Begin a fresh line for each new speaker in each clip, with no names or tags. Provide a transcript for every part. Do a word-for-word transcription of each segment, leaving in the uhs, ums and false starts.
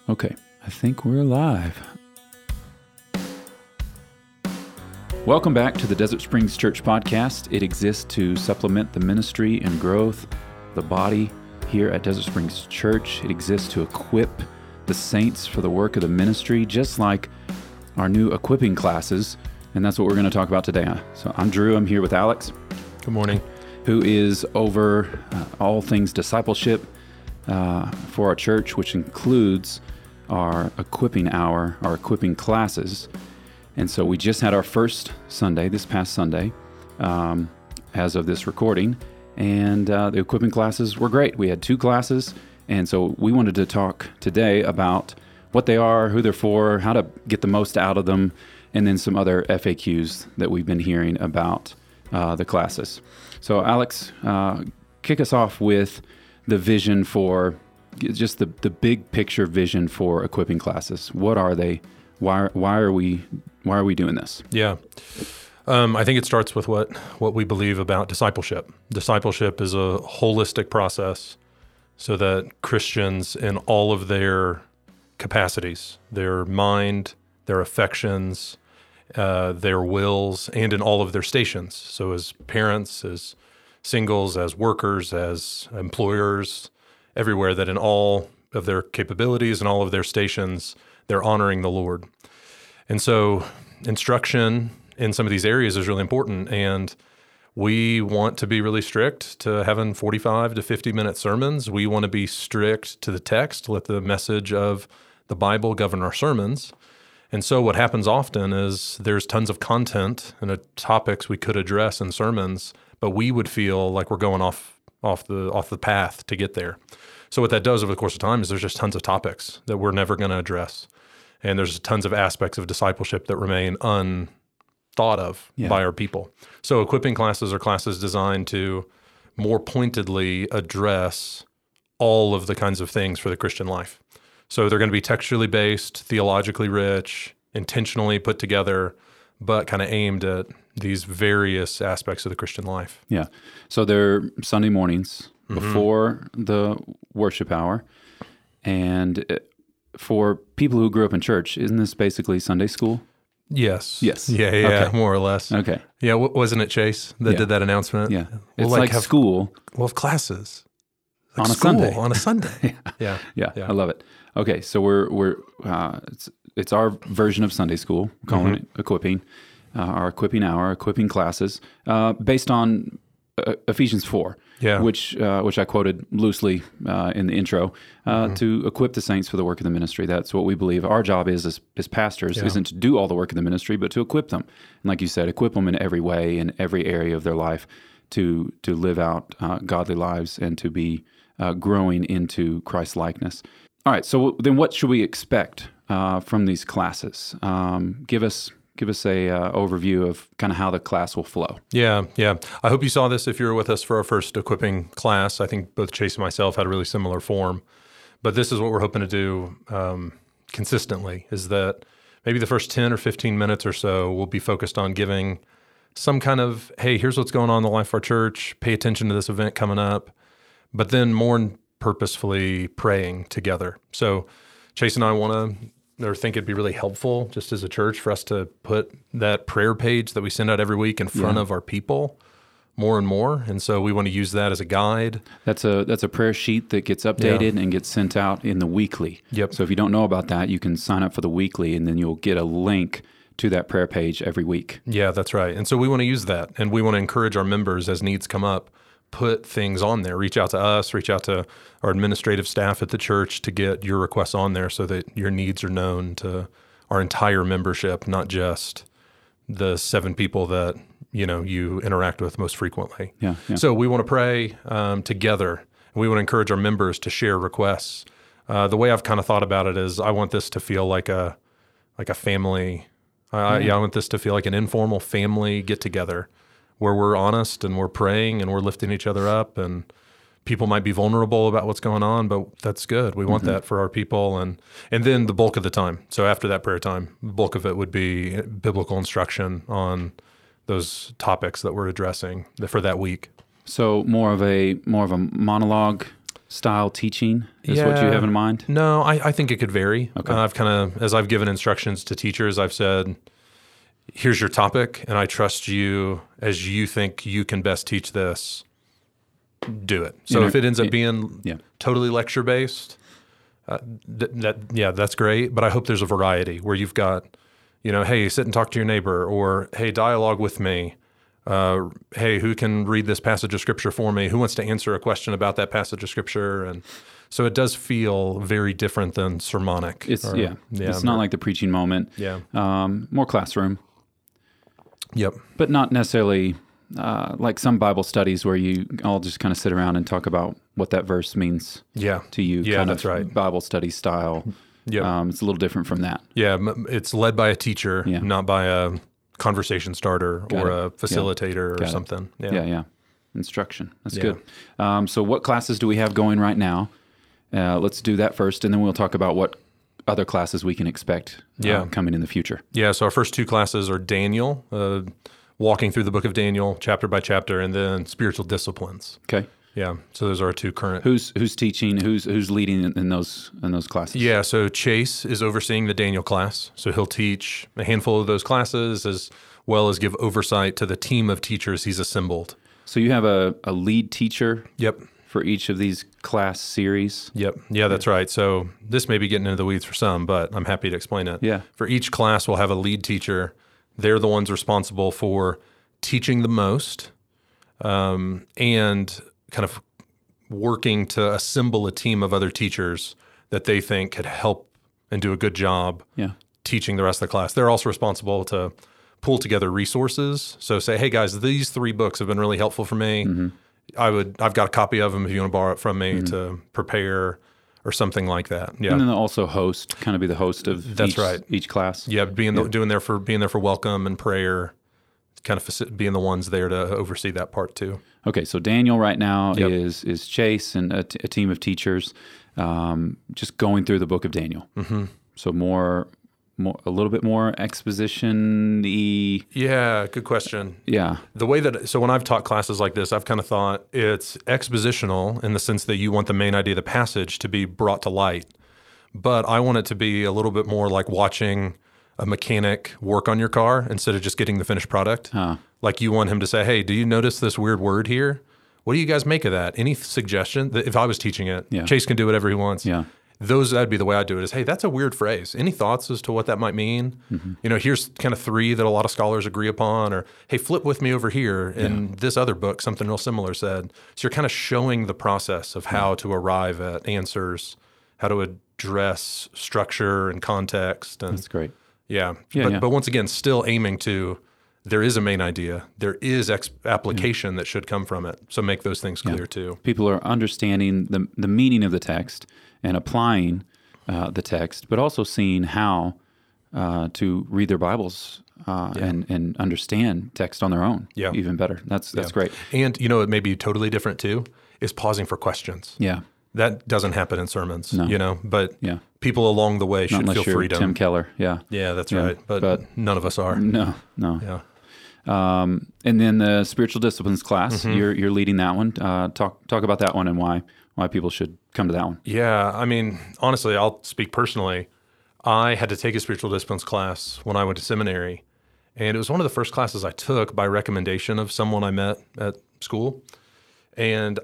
Okay, I think we're live. Welcome back to the Desert Springs Church Podcast. It exists to supplement the ministry and growth of the body here at Desert Springs Church. It exists to equip the saints for the work of the ministry, just like our new equipping classes, and that's what we're going to talk about today. So I'm Drew. I'm here with Alex.
Good morning.
Who is over uh, all things discipleship uh, for our church, which includes our equipping hour, our equipping classes. And so we just had our first Sunday, this past Sunday, um, as of this recording, and uh, the equipping classes were great. We had two classes, and so we wanted to talk today about what they are, who they're for, how to get the most out of them, and then some other F A Qs that we've been hearing about uh, the classes. So Alex, uh, kick us off with the vision for, just the, the big picture vision for equipping classes. What are they? Why, why are we why are we doing this?
Yeah. Um, I think it starts with what, what we believe about discipleship. Discipleship is a holistic process so that Christians in all of their capacities, their mind, their affections, uh, their wills, and in all of their stations. So as parents, as singles, as workers, as employers, everywhere, that in all of their capabilities and all of their stations, they're honoring the Lord. And so instruction in some of these areas is really important. And we want to be really strict to having forty-five to fifty minute sermons. We want to be strict to the text, let the message of the Bible govern our sermons. And so what happens often is there's tons of content and uh, topics we could address in sermons, but we would feel like we're going off off the off the path to get there. So what that does over the course of time is there's just tons of topics that we're never going to address. And there's tons of aspects of discipleship that remain unthought of yeah. by our people. So equipping classes are classes designed to more pointedly address all of the kinds of things for the Christian life. So they're going to be textually based, theologically rich, intentionally put together, but kind of aimed at these various aspects of the Christian life.
Yeah. So they're Sunday mornings before mm-hmm. the worship hour. And for people who grew up in church, isn't this basically Sunday school?
Yes.
Yes.
Yeah, yeah, okay. More or less.
Okay.
Yeah, w- wasn't it Chase that
yeah.
did that announcement?
Yeah.
We'll
it's
like,
like
have,
school.
We'll have classes. Like
on a
school,
Sunday.
On a Sunday.
yeah.
yeah.
yeah. Yeah. I love it. Okay. So we're, we're uh, it's, it's our version of Sunday school, we're calling mm-hmm. it equipping, uh, our equipping hour, equipping classes, uh, based on uh, Ephesians four. Yeah. Which uh, which I quoted loosely uh, in the intro, uh, mm-hmm. to equip the saints for the work of the ministry. That's what we believe our job is as, as pastors, yeah. isn't to do all the work of the ministry, but to equip them. And like you said, equip them in every way, in every area of their life, to to live out uh, godly lives and to be uh, growing into Christ-likeness. All right, so then what should we expect uh, from these classes? Um, give us... Give us a uh, overview of kind of how the class will flow.
Yeah, yeah. I hope you saw this if you were with us for our first equipping class. I think both Chase and myself had a really similar form. But this is what we're hoping to do um, consistently, is that maybe the first ten or fifteen minutes or so will be focused on giving some kind of, hey, here's what's going on in the life of our church. Pay attention to this event coming up. But then more purposefully praying together. So Chase and I want to... or think it'd be really helpful just as a church for us to put that prayer page that we send out every week in front yeah. of our people more and more. And so we want to use that as a guide.
That's a that's a prayer sheet that gets updated yeah. and gets sent out in the weekly.
Yep.
So if you don't know about that, you can sign up for the weekly and then you'll get a link to that prayer page every week.
Yeah, that's right. And so we want to use that. And we want to encourage our members as needs come up, put things on there, reach out to us, reach out to our administrative staff at the church to get your requests on there so that your needs are known to our entire membership, not just the seven people that, you know, you interact with most frequently.
Yeah, yeah.
So we want to pray um, together. We want to encourage our members to share requests. Uh, the way I've kind of thought about it is I want this to feel like a like a family. Uh, yeah. yeah, I want this to feel like an informal family get-together, where we're honest and we're praying and we're lifting each other up, and people might be vulnerable about what's going on, but that's good. We want mm-hmm. that for our people. And and then the bulk of the time, so after that prayer time, the bulk of it would be biblical instruction on those topics that we're addressing for that week.
So more of a more of a monologue style teaching is what you
Yeah.
have in mind?
No, I, I think it could vary.
Okay.
Uh, I've kind of, as I've given instructions to teachers, I've said, here's your topic, and I trust you as you think you can best teach this. Do it. So
Inter-
if it ends up being
Yeah.
totally lecture based, uh, th- that yeah, that's great. But I hope there's a variety where you've got, you know, hey, sit and talk to your neighbor, or hey, dialogue with me. Uh, hey, who can read this passage of scripture for me? Who wants to answer a question about that passage of scripture? And so it does feel very different than sermonic.
It's
or-
yeah.
yeah,
It's not like the preaching moment.
yeah,
Um, more classroom,
yep,
but not necessarily uh, like some Bible studies where you all just kind of sit around and talk about what that verse means
yeah,
to you.
Yeah,
kind
that's
of
right.
Bible study style.
Yep.
Um, it's a little different from that.
yeah. m- It's led by a teacher,
Yeah.
not by a conversation starter
Got
or
it.
a facilitator or
Got it.
something. Yeah.
Yeah, yeah. Instruction. That's
Yeah.
good. Um, so, what classes do we have going right now? Uh, let's do that first, and then we'll talk about what other classes we can expect uh,
Yeah.
coming in the future.
Yeah, so our first two classes are Daniel, uh, walking through the book of Daniel, chapter by chapter, and then spiritual disciplines.
Okay.
Yeah, so those are our two current.
Who's who's teaching? Who's who's leading in, in those in those classes?
Yeah, so Chase is overseeing the Daniel class. So he'll teach a handful of those classes as well as give oversight to the team of teachers he's assembled.
So you have a, a lead teacher
Yep,
for each of these class series.
yep. Yeah, that's right. So this may be getting into the weeds for some, but I'm happy to explain it.
Yeah.
For each class, we'll have a lead teacher. They're the ones responsible for teaching the most um, and kind of working to assemble a team of other teachers that they think could help and do a good job
Yeah.
teaching the rest of the class. They're also responsible to pull together resources. So say, hey guys, these three books have been really helpful for me.
Mm-hmm.
I would, I've got a copy of them if you want to borrow it from me to prepare or something like that. Yeah.
And then they'll also host, kind of be the host of
That's
each,
right.
each class.
Yeah, being the, doing there for being there for welcome and prayer, kind of faci- being the ones there to oversee that part too.
Okay, so Daniel right now
Yep.
is is Chase and a, t- a team of teachers, um, just going through the book of Daniel. Mm-hmm. So more, more, a little bit more exposition-y.
Yeah, good question.
Yeah,
The way that so when I've taught classes like this, I've kind of thought it's expositional in the sense that you want the main idea of the passage to be brought to light, but I want it to be a little bit more like watching a mechanic work on your car instead of just getting the finished product.
Huh.
Like you want him to say, "Hey, do you notice this weird word here? What do you guys make of that? Any suggestion?" That if I was teaching it,
Yeah.
Chase can do whatever he wants.
yeah,
Those that'd be the way I do it. Is hey, that's a weird phrase. Any thoughts as to what that might mean?
Mm-hmm.
You know, here's kind of three that a lot of scholars agree upon. Or hey, flip with me over here in this other book, something real similar said. So you're kind of showing the process of how to arrive at answers, how to address structure and context, and
that's great.
yeah.
Yeah,
but
yeah.
but once again, still aiming to there is a main idea, there is ex- application that should come from it. So make those things clear too.
People are understanding the the meaning of the text and applying uh, the text, but also seeing how uh, to read their Bibles uh, and and understand text on their own.
Yeah.
Even better. That's that's
Yeah.
great.
And you know, it may be totally different too. Is pausing for questions.
Yeah.
That doesn't happen in sermons,
No.
you know, but
Yeah.
people along the way
Not
should
unless
feel
you're
freedom.
Tim Keller. Yeah.
Yeah, that's
Yeah,
right. But,
but-
none of us are.
No. No.
Yeah.
Um, and then the spiritual disciplines class,
Mm-hmm.
you're you're leading that one. Uh, talk talk about that one and why why people should come to that one.
Yeah. I mean, honestly, I'll speak personally. I had to take a spiritual disciplines class when I went to seminary. And it was one of the first classes I took by recommendation of someone I met at school. And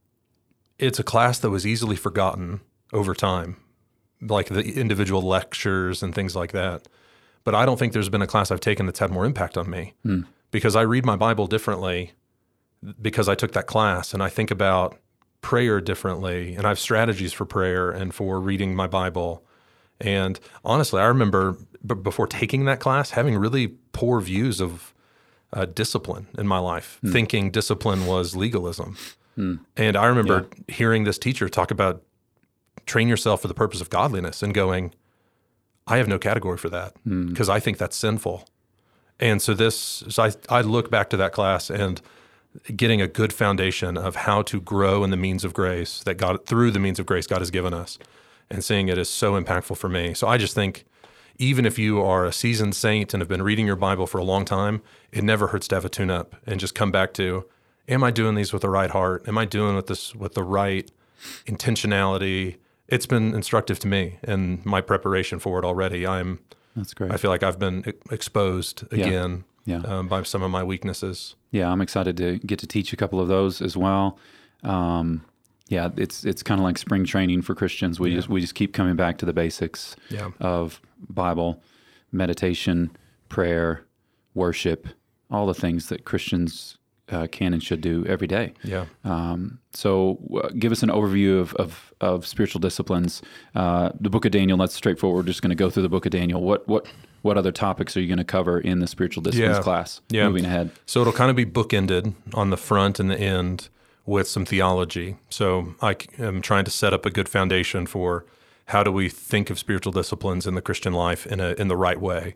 it's a class that was easily forgotten over time, like the individual lectures and things like that. But I don't think there's been a class I've taken that's had more impact on me because I read my Bible differently because I took that class, and I think about prayer differently, and I have strategies for prayer and for reading my Bible. And honestly, I remember b- before taking that class having really poor views of uh, discipline in my life, thinking discipline was legalism. And I remember hearing this teacher talk about train yourself for the purpose of godliness and going, I have no category for that because I think that's sinful. And so this, so I, I look back to that class and getting a good foundation of how to grow in the means of grace that God, through the means of grace God has given us, and seeing it is so impactful for me. So I just think even if you are a seasoned saint and have been reading your Bible for a long time, it never hurts to have a tune-up and just come back to, am I doing these with the right heart? Am I doing with this with the right intentionality. It's been instructive to me in my preparation for it already. I'm
That's great.
I feel like I've been e- exposed again
Yeah.
Um, by some of my weaknesses.
Yeah, I'm excited to get to teach a couple of those as well. Um, yeah, it's it's kind of like spring training for Christians. We
Yeah.
just we just keep coming back to the basics
Yeah.
of Bible, meditation, prayer, worship, all the things that Christians uh, can and should do every day.
Yeah.
Um, so uh, give us an overview of, of, of spiritual disciplines. Uh, the book of Daniel, that's straightforward. We're just going to go through the book of Daniel. What what what other topics are you going to cover in the spiritual disciplines
Yeah.
class
Yeah.
moving ahead?
So it'll kind of be bookended on the front and the end with some theology. So I c- am trying to set up a good foundation for how do we think of spiritual disciplines in the Christian life in a in the right way.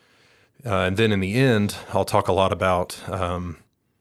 Uh, and then in the end, I'll talk a lot about um,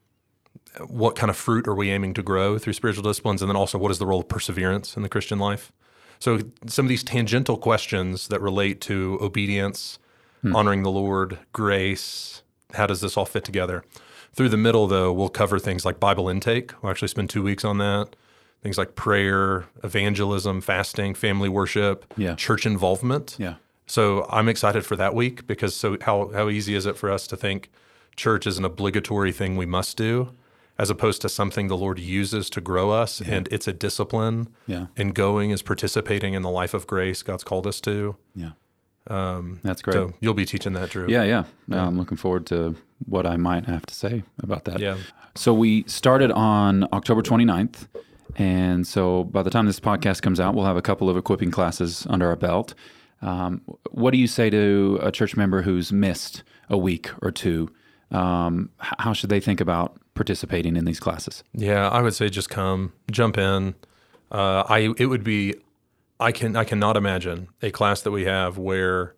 what kind of fruit are we aiming to grow through spiritual disciplines, and then also what is the role of perseverance in the Christian life. So some of these tangential questions that relate to obedience, Hmm. honoring the Lord, grace, how does this all fit together? Through the middle, though, we'll cover things like Bible intake. We'll actually spend two weeks on that. Things like prayer, evangelism, fasting, family worship,
Yeah.
church involvement.
Yeah.
So I'm excited for that week because so how, how easy is it for us to think church is an obligatory thing we must do as opposed to something the Lord uses to grow us, and it's a discipline,
Yeah.
and going is participating in the life of grace God's called us to.
Yeah.
Um,
That's great.
So you'll be teaching that, Drew.
Yeah, yeah. Uh, I'm looking forward to what I might have to say about that.
Yeah.
So we started on October twenty-ninth. And so by the time this podcast comes out, we'll have a couple of equipping classes under our belt. Um, what do you say to a church member who's missed a week or two? Um, h- how should they think about participating in these classes?
Yeah, I would say just come, jump in. Uh, I it would be, I can I cannot imagine a class that we have where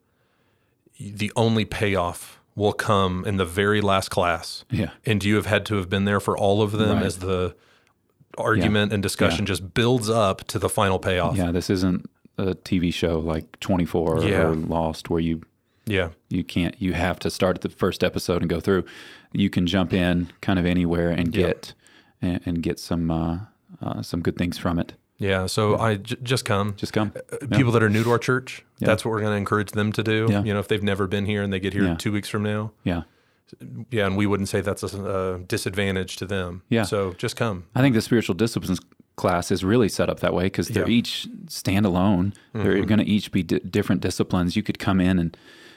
the only payoff will come in the very last class,
Yeah.
and you have had to have been there for all of them
Right.
as the argument and discussion just builds up to the final payoff.
Yeah, this isn't a T V show like twenty-four
Yeah.
or Lost where you
Yeah,
you can't you have to start at the first episode and go through. You can jump in kind of anywhere and
Yeah.
get and, and get some uh, uh, some good things from it.
yeah. So I j- just come.
Just come.
Uh, People that are new to our church,
Yeah.
that's what we're going to encourage them to do.
Yeah.
You know, if they've never been here and they get here
Yeah.
two weeks from now.
Yeah.
Yeah, and we wouldn't say that's a, a disadvantage to them.
Yeah.
So just come.
I think the spiritual disciplines class is really set up that way because they're
Yeah.
each standalone. They're
Mhm.
going to each be di- different disciplines. You could come in and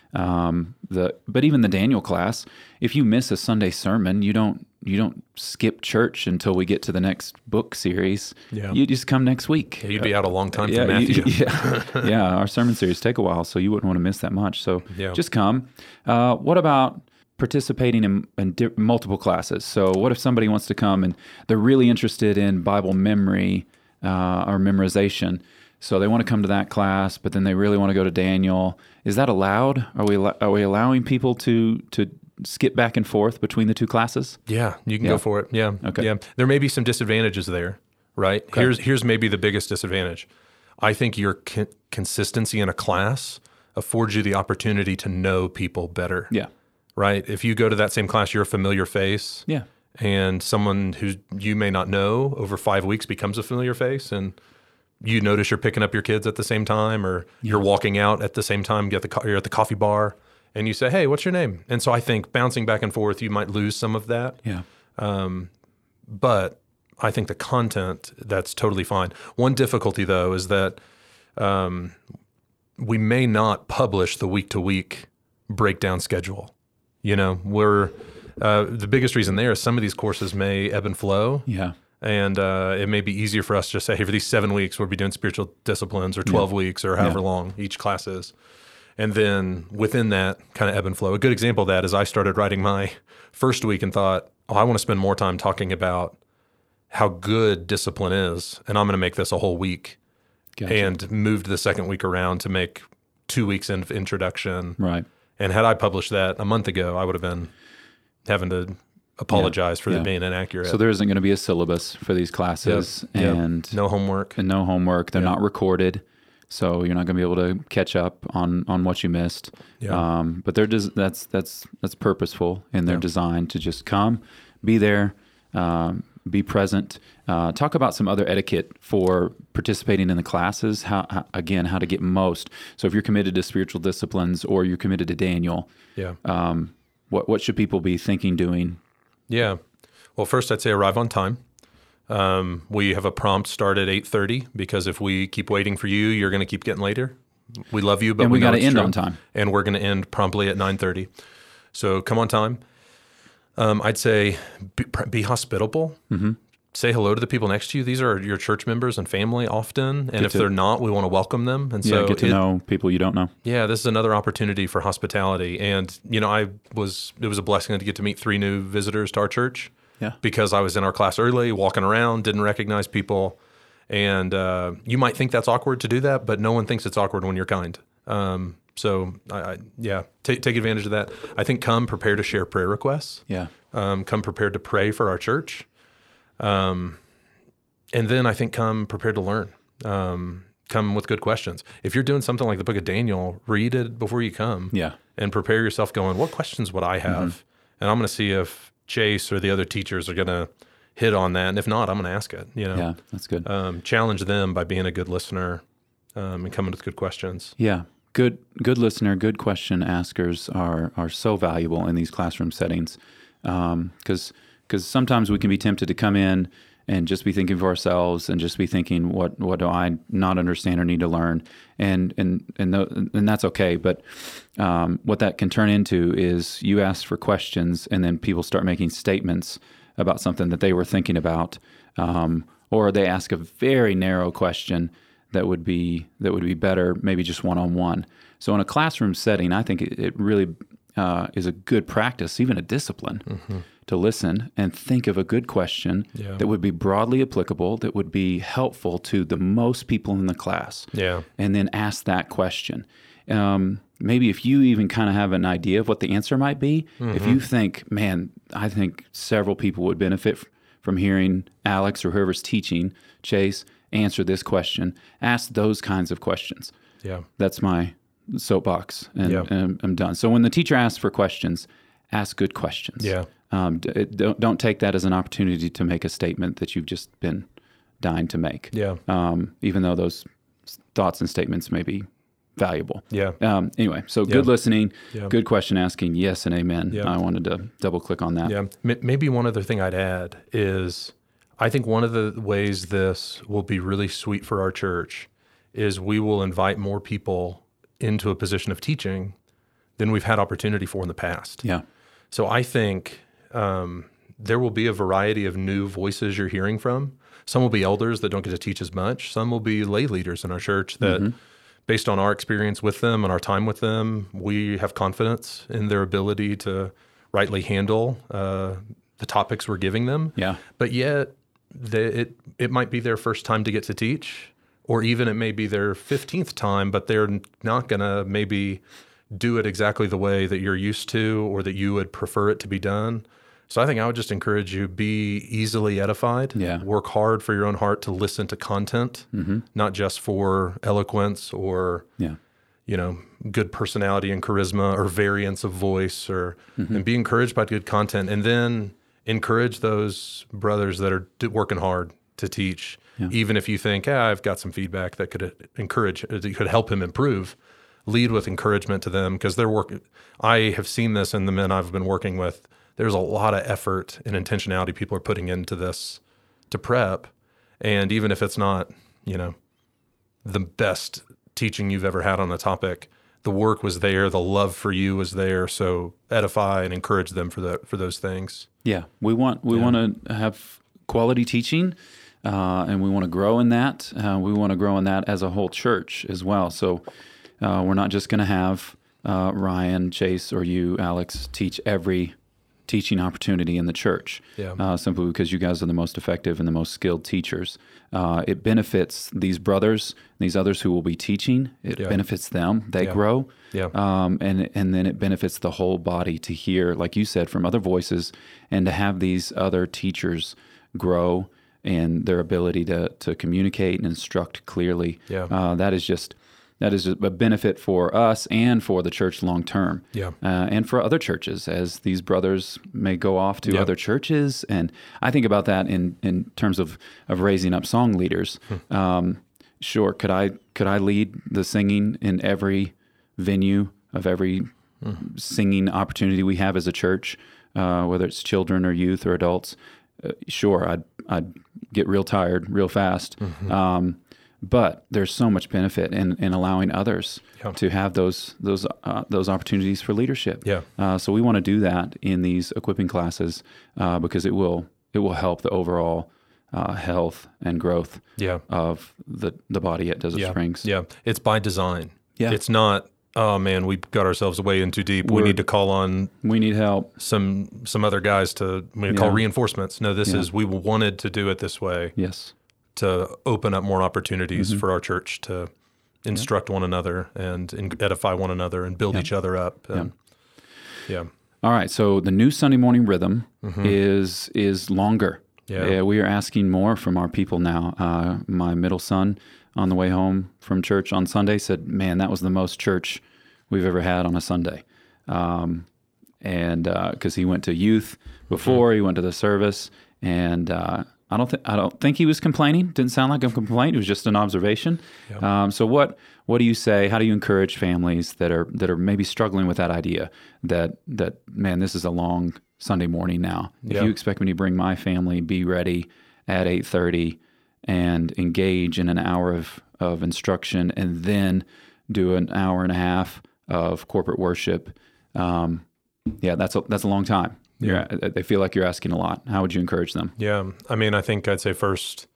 um, the but even the Daniel class, if you miss a Sunday sermon, you don't you don't skip church until we get to the next book series.
Yeah.
You just come next week.
Yeah, you'd be out a long time
yeah,
from Matthew.
you- yeah, yeah. Our sermon series take a while, so you wouldn't want to miss that much. So
Yeah.
just come. Uh, what about participating in, in di- multiple classes? So what if somebody wants to come and they're really interested in Bible memory uh, or memorization? So they want to come to that class, but then they really want to go to Daniel. Is that allowed? Are we allo- are we allowing people to to skip back and forth between the two classes?
Yeah, you can
Yeah.
go for it. Yeah.
Okay.
Yeah. There may be some disadvantages there, right?
Okay.
Here's here's maybe the biggest disadvantage. I think your con- consistency in a class affords you the opportunity to know people better,
Yeah.
right? If you go to that same class, you're a familiar face,
Yeah.
and someone who you may not know over five weeks becomes a familiar face, and you notice you're picking up your kids at the same time, or you're walking out at the same time, you're at the, co- you're at the coffee bar, and you say, hey, what's your name? And so I think bouncing back and forth, you might lose some of that.
Yeah.
Um, but I think the content, that's totally fine. One difficulty, though, is that um, we may not publish the week-to-week breakdown schedule. You know, we're uh, the biggest reason there is some of these courses may ebb and flow.
Yeah.
And uh, it may be easier for us to just say, hey, for these seven weeks, we'll be doing spiritual disciplines, or twelve weeks, or however
Yeah.
long each class is. And then within that kind of ebb and flow. A good example of that is I started writing my first week and thought, oh, I want to spend more time talking about how good discipline is. And I'm going to make this a whole week.
Gotcha.
And moved the second week around to make two weeks of introduction.
Right.
And had I published that a month ago, I would have been having to apologize for
Yeah.
it being inaccurate.
So there isn't going to be a syllabus for these classes,
Yep. Yep.
and
no homework.
and no homework. They're
Yeah.
not recorded, so you're not going to be able to catch up on, on what you missed.
Yeah.
Um, but they're des- that's that's that's purposeful in their
Yeah.
design to just come, be there, um, be present. Uh, talk about some other etiquette for participating in the classes. How, how again, how to get most. So if you're committed to spiritual disciplines or you're committed to Daniel,
Yeah.
um, what what should people be thinking, doing?
Yeah. Well, first I'd say arrive on time. Um, we have a prompt start at eight thirty because if we keep waiting for you, you're going to keep getting later. We love you, but
And we,
we know
got to
it's
end
true.
on time.
And we're going to end promptly at nine thirty. So come on time. Um, I'd say be, be hospitable.
Mm-hmm.
Say hello to the people next to you. These are your church members and family often. And
Get
if
to-
they're not, we want to welcome them. And
Yeah,
so
get to
it-
know people you don't know.
yeah, this is another opportunity for hospitality. And, you know, I was, it was a blessing to get to meet three new visitors to our church.
Yeah.
Because I was in our class early, walking around, didn't recognize people. And uh, you might think that's awkward to do that, but no one thinks it's awkward when you're kind. Um, so, I, I, yeah, take, take advantage of that. I think come prepared to share prayer requests.
Yeah.
Um, come prepared to pray for our church. Um, and then I think come prepared to learn. Um, come with good questions. If you're doing something like the book of Daniel, read it before you come.
Yeah.
And prepare yourself going, what questions would I have?
Mm-hmm.
And I'm going to see if Chase or the other teachers are going to hit on that. And if not, I'm going to ask it, you know,
Yeah, that's good.
um, challenge them by being a good listener um, and coming with good questions.
Yeah. Good good listener, good question askers are are so valuable in these classroom settings. Um, cause, cause sometimes we can be tempted to come in and just be thinking for ourselves and just be thinking, what, what do I not understand or need to learn? And, and, and, the, and that's okay. But, um, what that can turn into is you ask for questions and then people start making statements about something that they were thinking about. Um, or they ask a very narrow question that would be, that would be better, maybe just one-on-one. So in a classroom setting, I think it, it really, uh, is a good practice, even a discipline, mm-hmm. to listen and think of a good question
Yeah.
that would be broadly applicable, that would be helpful to the most people in the class.
Yeah.
And then ask that question. Um, maybe if you even kind of have an idea of what the answer might be, mm-hmm. if you think, man, I think several people would benefit f- from hearing Alex or whoever's teaching, Chase, answer this question, ask those kinds of questions.
Yeah.
That's my soapbox, and,
Yeah.
and I'm done. So when the teacher asks for questions, ask good questions.
Yeah.
Um, d- it- don't, don't take that as an opportunity to make a statement that you've just been dying to make.
Yeah.
Um, even though those thoughts and statements may be valuable.
Yeah.
Um, anyway, so good
Yeah.
listening,
Yeah.
good question asking, yes and amen.
Yeah.
I wanted to double click on that.
Yeah. M- Maybe one other thing I'd add is I think one of the ways this will be really sweet for our church is we will invite more people into a position of teaching than we've had opportunity for in the past.
Yeah.
So I think um, there will be a variety of new voices you're hearing from. Some will be elders that don't get to teach as much. Some will be lay leaders in our church that, mm-hmm. based on our experience with them and our time with them, we have confidence in their ability to rightly handle uh, the topics we're giving them.
Yeah.
But yet, they, it it might be their first time to get to teach, or even it may be their fifteenth time, but they're not going to maybe do it exactly the way that you're used to or that you would prefer it to be done. So I think I would just encourage you, be easily edified.
Yeah.
Work hard for your own heart to listen to content,
mm-hmm.
not just for eloquence or,
yeah.
you know, good personality and charisma or variance of voice, or
mm-hmm.
and be encouraged by good content. And then encourage those brothers that are working hard to teach,
yeah.
even if you think, ah, I've got some feedback that could encourage, that could help him improve. Lead with encouragement to them, because they're working. I have seen this in the men I've been working with. There's a lot of effort and intentionality people are putting into this to prep. And even if it's not, you know, the best teaching you've ever had on a topic, the work was there, the love for you was there. So edify and encourage them for that, for those things.
Yeah, we want we
Yeah.
want to have quality teaching, uh, and we want to grow in that. Uh, we want to grow in that as a whole church as well. So uh, we're not just going to have uh, Ryan, Chase, or you, Alex, teach every teaching opportunity in the church,
Yeah.
uh, simply because you guys are the most effective and the most skilled teachers. Uh, it benefits these brothers, these others who will be teaching. It
Yeah.
benefits them. They
Yeah.
grow.
Yeah.
Um, and and then it benefits the whole body to hear, like you said, from other voices, and to have these other teachers grow in their ability to to communicate and instruct clearly.
Yeah.
Uh, that is just that is a benefit for us and for the church long term.
Yeah.
Uh, and for other churches, as these brothers may go off to
Yeah.
other churches. And I think about that in, in terms of, of raising up song leaders.
Hmm.
Um, sure, could I could I lead the singing in every venue of every
Hmm.
singing opportunity we have as a church, uh, whether it's children or youth or adults? Uh, sure, I'd I'd get real tired real fast.
Mm-hmm.
Um, but there's so much benefit in, in allowing others
Yeah.
to have those those uh, those opportunities for leadership.
Yeah.
Uh, so we want to do that in these equipping classes uh, because it will it will help the overall uh, health and growth
Yeah.
of the the body at Desert
Yeah.
Springs.
Yeah. It's by design.
Yeah.
It's not, oh man, we got ourselves way in too deep. We
We're-
need to call on
We need help.
some some other guys to we call
Yeah.
reinforcements. No, this
Yeah.
is we wanted to do it this way
Yes.
to open up more opportunities
Mm-hmm.
for our church to instruct one another and in- edify one another and build
Yeah.
each other up. And, yeah.
All right. So the new Sunday morning rhythm is is longer.
Mm-hmm. Yeah.
Uh, we are asking more from our people now. Uh, my middle son, on the way home from church on Sunday, said, "Man, that was the most church we've ever had on a Sunday." Um, and because he went to youth before, he went to the service, and uh, I don't think I don't think he was complaining. Didn't sound like a complaint. It was just an observation. Um, so what what do you say? How do you encourage families that are that are maybe struggling with that idea that that man, this is a long Sunday morning now. If
Yeah.
you expect me to bring my family, be ready at eight thirty, and engage in an hour of of instruction, and then do an hour and a half of corporate worship. Um, yeah, that's a, that's a long time.
Yeah.
You're, they feel like you're asking a lot. How would you encourage them?
Yeah. I mean, I think I'd say first,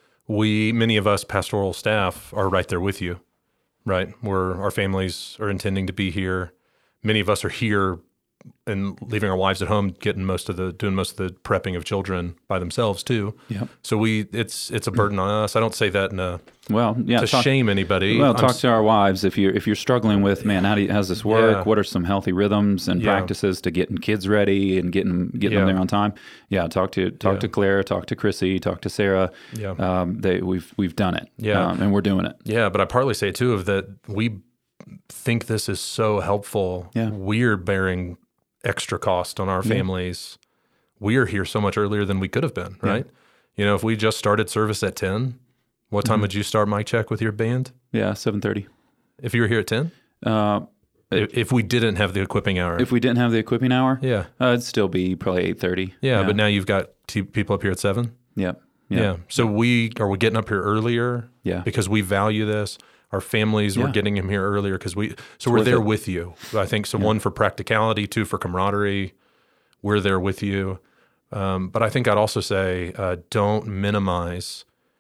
we, many of us pastoral staff are right there with you, right? We're, our families are intending to be here. Many of us are here and leaving our wives at home, getting most of the, doing most of the prepping of children by themselves too.
Yep.
So we, it's, it's a burden on us. I don't say that in a,
Well, yeah.
to
talk-
shame anybody.
Well,
I'm
talk
s-
to our wives if you're if you're struggling with, man, how do you, how's this work?
Yeah.
What are some healthy rhythms and
Yeah.
practices to getting kids ready and getting getting them
Yeah.
there on time? Yeah, talk to talk
Yeah.
to Claire, talk to Chrissy, talk to Sarah.
Yeah.
um, they we've we've done it.
Yeah.
um, and we're doing it.
Yeah, but I partly say too of that we think this is so helpful.
Yeah.
We're bearing extra cost on our families. We are here so much earlier than we could have been, right? You know, if we just started service at ten, what time would you start mic check with your band?
Yeah, seven thirty.
If you were here at ten?
Uh,
If, if we didn't have the equipping hour.
if we didn't have the equipping hour,
yeah.
uh, it'd still be probably eight thirty.
yeah. But now you've got two people up here at seven.
Yep.
Yeah.
Yeah.
So we are we getting up here earlier
Yeah.
because we value this. Our families, we're
Yeah.
getting them here earlier because we, so we're
worth
there
it.
with you. I think so one for practicality, two for camaraderie. We're there with you. Um, but I think I'd also say uh, don't minimize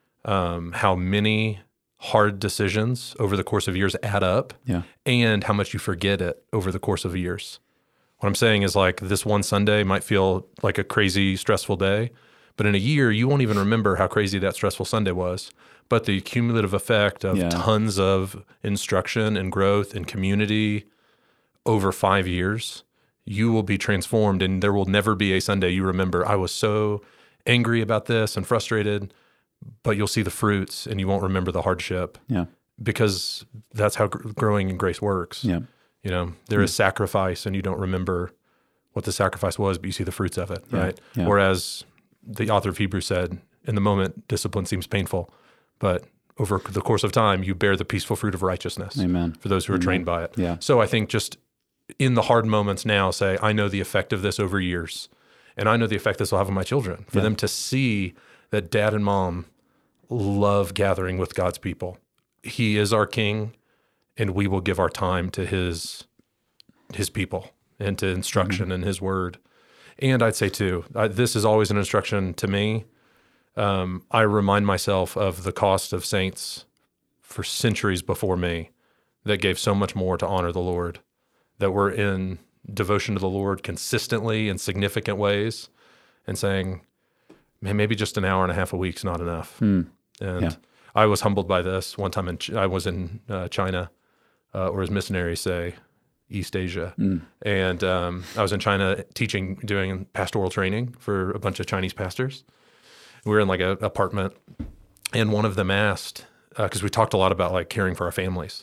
um, how many hard decisions over the course of years add up
Yeah.
and how much you forget it over the course of years. What I'm saying is like this one Sunday might feel like a crazy, stressful day, but in a year, you won't even remember how crazy that stressful Sunday was. But the cumulative effect of
Yeah.
tons of instruction and growth and community over five years, you will be transformed, and there will never be a Sunday you remember, I was so angry about this and frustrated, but you'll see the fruits and you won't remember the hardship
Yeah.
because that's how gr- growing in grace works.
Yeah.
You know, there is sacrifice and you don't remember what the sacrifice was, but you see the fruits of it,
Yeah,
right?
yeah.
Whereas the author of Hebrews said, in the moment, discipline seems painful, but over the course of time, you bear the peaceful fruit of righteousness
Amen.
for those who are trained by it.
Yeah.
So I think just in the hard moments now, say, I know the effect of this over years, and I know the effect this will have on my children, for
Yeah.
them to see that dad and mom love gathering with God's people. He is our king, and we will give our time to his his people and to instruction and his word. And I'd say too, I, this is always an instruction to me. Um, I remind myself of the cost of saints for centuries before me that gave so much more to honor the Lord, that were in devotion to the Lord consistently in significant ways, and saying, man, maybe just an hour and a half a week's not enough. And
Yeah.
I was humbled by this. One time in, Ch- I was in uh, China, uh, or as missionaries say, East Asia. And um, I was in China teaching, doing pastoral training for a bunch of Chinese pastors. We were in like an apartment, and one of them asked, because we talked a lot about like caring for our families.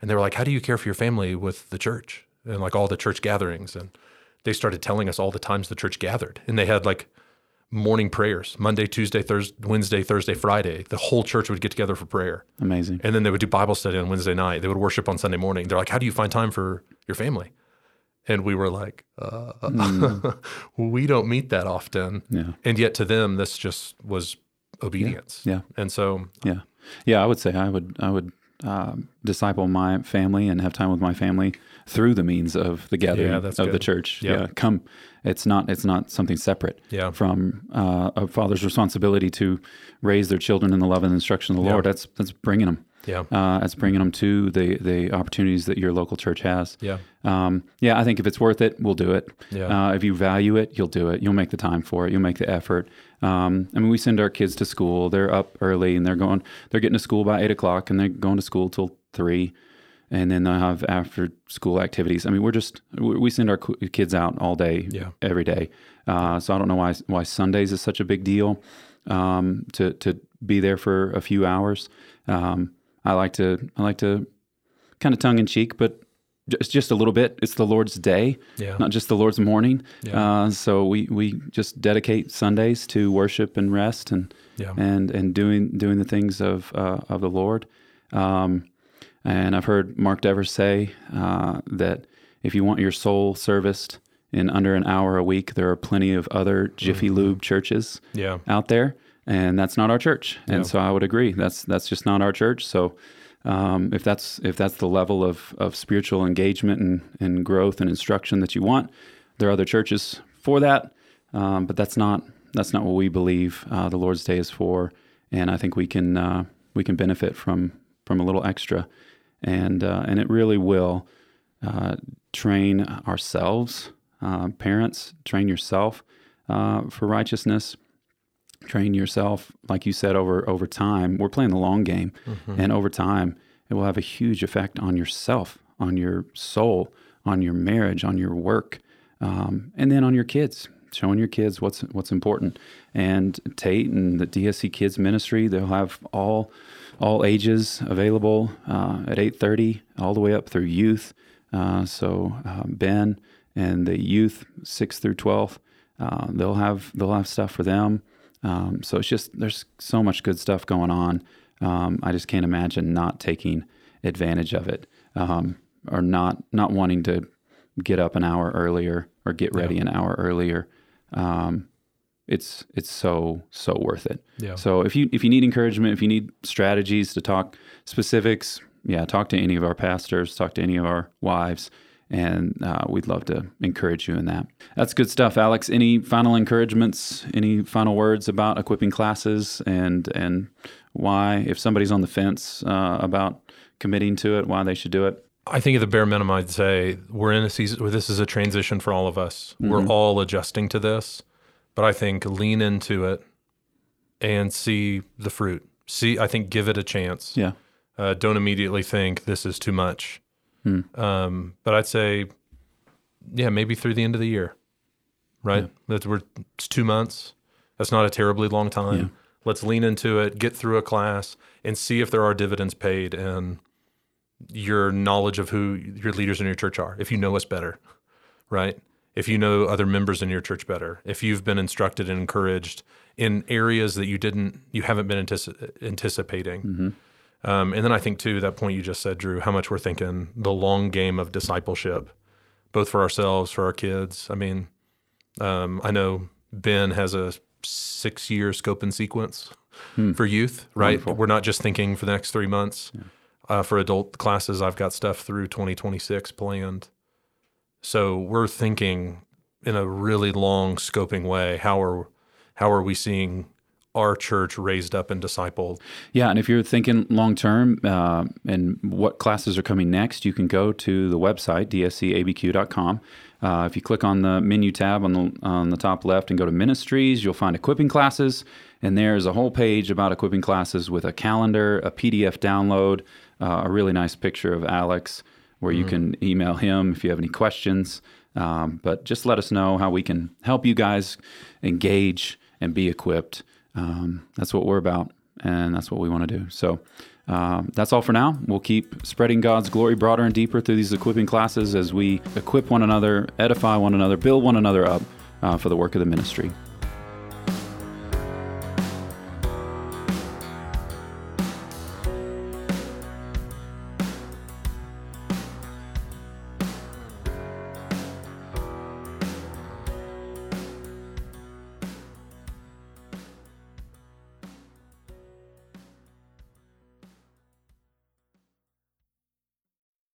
And they were like, how do you care for your family with the church and like all the church gatherings? And they started telling us all the times the church gathered. And they had like morning prayers, Monday, Tuesday, Thursday, Wednesday, Thursday, Friday. The whole church would get together for prayer.
Amazing.
And then they would do Bible study on Wednesday night. They would worship on Sunday morning. They're like, how do you find time for your family? And we were like, uh, mm. we don't meet that often.
Yeah.
And yet to them, this just was obedience.
Yeah. yeah.
And so.
Yeah. Yeah, I would say I would, I would uh, disciple my family and have time with my family through the means of the gathering
yeah,
of
good.
the church.
Yeah.
yeah. Come. It's not, it's not something separate
yeah.
from uh, a father's responsibility to raise their children in the love and instruction of the
yeah.
Lord. That's, that's bringing them.
Yeah.
Uh, that's bringing them to the, the opportunities that your local church has.
Yeah.
Um, yeah, I think if it's worth it, we'll do it.
Yeah.
Uh, if you value it, you'll do it. You'll make the time for it. You'll make the effort. Um, I mean, we send our kids to school. They're up early and they're going, they're getting to school by eight o'clock and they're going to school till three. And then they'll have after school activities. I mean, we're just, we send our kids out all day,
yeah.
every day. Uh, so I don't know why, why Sundays is such a big deal, um, to, to be there for a few hours. Um, I like to, I like to kind of tongue in cheek, but it's just a little bit. It's the Lord's day,
yeah.
not just the Lord's morning.
Yeah.
Uh, so we, we just dedicate Sundays to worship and rest and,
yeah.
and, and doing, doing the things of, uh, of the Lord. Um, and I've heard Mark Devers say, uh, that if you want your soul serviced in under an hour a week, there are plenty of other Jiffy mm-hmm. Lube churches
yeah.
out there. And that's not our church. And
yeah.
so I would agree. That's that's just not our church. So um, if that's if that's the level of, of spiritual engagement and, and growth and instruction that you want, there are other churches for that. Um, but that's not that's not what we believe uh, the Lord's Day is for. And I think we can uh, we can benefit from from a little extra, and uh, and it really will uh, train ourselves, uh, parents. Train yourself uh, for righteousness. Train yourself, like you said, over over time. We're playing the long game, mm-hmm. and over time, it will have a huge effect on yourself, on your soul, on your marriage, on your work, um, and then on your kids. Showing your kids what's what's important. And Tate and the D S C Kids Ministry, they'll have all all ages available uh, at eight thirty, all the way up through youth. Uh, so uh, Ben and the youth six through twelve, uh, they'll have they'll have stuff for them. Um, so it's just, there's so much good stuff going on. Um, I just can't imagine not taking advantage of it, um, or not, not wanting to get up an hour earlier or get ready yeah. an hour earlier. Um, it's, it's so, so worth it.
Yeah.
So if you, if you need encouragement, if you need strategies to talk specifics, yeah, talk to any of our pastors, talk to any of our wives, and uh, we'd love to encourage you in that. That's good stuff, Alex. Any final encouragements, any final words about equipping classes and and why, if somebody's on the fence uh, about committing to it, why they should do it?
I think at the bare minimum, I'd say we're in a season where this is a transition for all of us. Mm-hmm. We're all adjusting to this, but I think lean into it and see the fruit. See, I think give it a chance.
Yeah.
Uh, don't immediately think this is too much. Hmm. Um, but I'd say, yeah, maybe through the end of the year, right? Yeah. That's we're it's two months. That's not a terribly long time. Yeah. Let's lean into it, get through a class, and see if there are dividends paid in your knowledge of who your leaders in your church are. If you know us better, right? If you know other members in your church better, if you've been instructed and encouraged in areas that you didn't, you haven't been antici- anticipating. Mm-hmm. Um, and then I think, too, that point you just said, Drew, how much we're thinking the long game of discipleship, both for ourselves, for our kids. I mean, um, I know Ben has a six-year scope and sequence hmm. for youth, right? Wonderful. We're not just thinking for the next three months. Yeah. Uh, for adult classes, I've got stuff through twenty twenty-six planned. So we're thinking in a really long scoping way, how are, how are we seeing our church raised up and discipled?
Yeah, and if you're thinking long-term uh, and what classes are coming next, you can go to the website, d s c a b q dot com. Uh, if you click on the menu tab on the on the top left and go to Ministries, you'll find equipping classes, and there's a whole page about equipping classes with a calendar, a P D F download, uh, a really nice picture of Alex, where you mm-hmm. can email him if you have any questions. Um, but just let us know how we can help you guys engage and be equipped. Um, that's what we're about, and that's what we want to do. So Um, that's all for now. We'll keep spreading God's glory broader and deeper through these equipping classes as we equip one another, edify one another, build one another up uh, for the work of the ministry.